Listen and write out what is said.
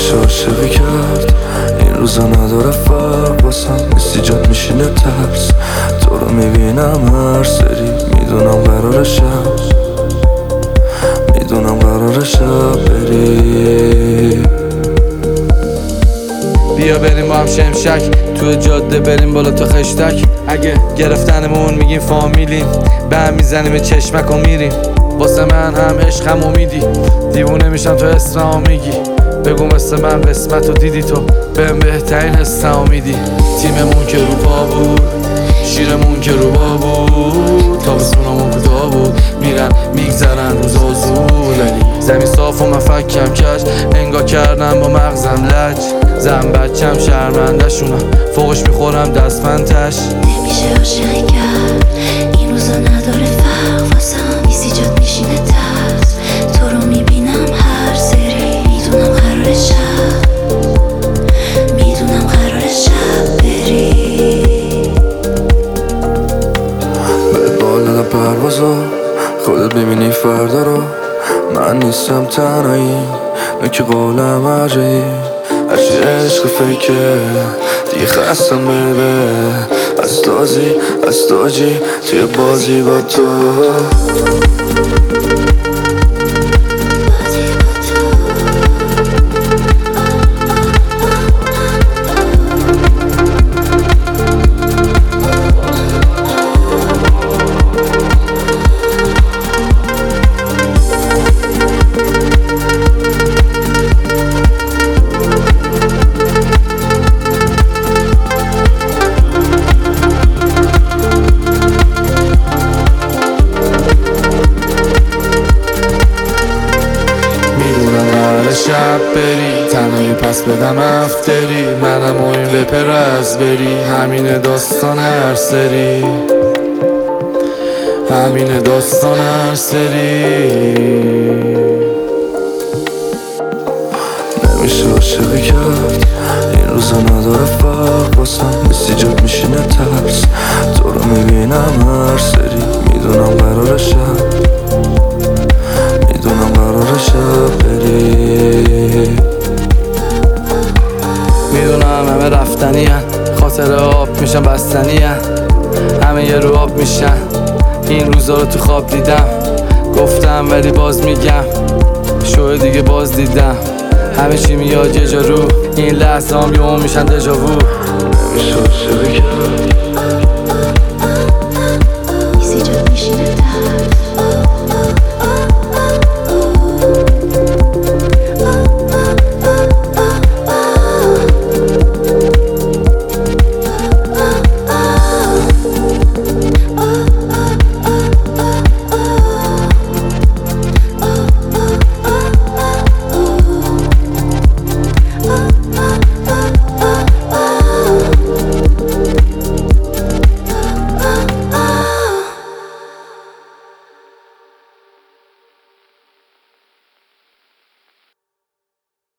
نمیشه عاشقی کرد، این روزا نداره فرق واسم، نیستی جات میشینه ترس. تو رو میبینم هر سری، میدونم قراره شب، میدونم قراره شب بری. بیا بریم با هم شمشک، تو جاده بریم بالا تا خشتک. اگه گرفتنمون میگیم فامیلیم، به هم میزنیم چشمک و میریم. واسه من هم عشق هم امیدی، دیوونه میشم تو اسمم میگی. بگو مثل من قسمت رو دیدی تو، بهم بهترین حسم میدی. تیممون که رو پا بود، شیرمون که رو با بود، تابستونمون کوتاه بود، میرن میگذرن روزا زود. زمین صاف و من فکم کش، انگار کردم با مغزم لج. زن بچم شرمنده شونم، فوقش میخورم دستمندش. نمیشه عاشقی کرد، این روزا نداره فرق واسم، نیستی جات میشینه ترس. تو رو میبینم هر سری، میدونم قراره شب، میدونم قراره شب بری. به بالا پروازا خودت ببینی فردا رو، من نیستم تنهایی، نوک قولم عجایی. هرچی عشق فکره دیگه خستم ببه، از تاجی توی بازی با تو. شب بری تنهایی پس بدم افتری، منم و این وپر از بری. همین داستان هر سری، همین داستان هر سری. نمیشه عاشقی کرد، این روزا نداره فرق واسم، نیستی جات میشینه ترس. تو رو میبینم هر سری، میدونم قراره شب، میدونم قراره شب بری. میدونم همه رفتنی هن، خاطر آب میشن بستنی هن، همه یه رو آب میشن. این روزا رو تو خواب دیدم، گفتم ولی باز میگم، شو دیگه باز دیدم. همه چی میاد یه جا رو، این لحظه هم یه میشن دژاوو. نمیشه عاشقی کرد، نیستی جات میشینه ترس.